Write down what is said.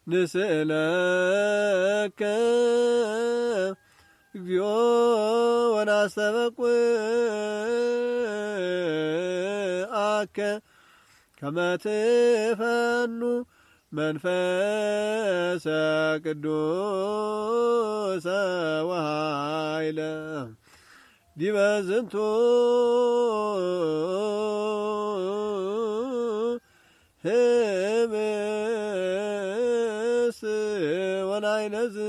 ንስእለከ እግዚኦ ወናስተበቁአከ ከመ ትፈኑ መንፈሰ ቅዱሰ ወኃይለ ዲበ ዝንቱ ህምስ ወናይነዝ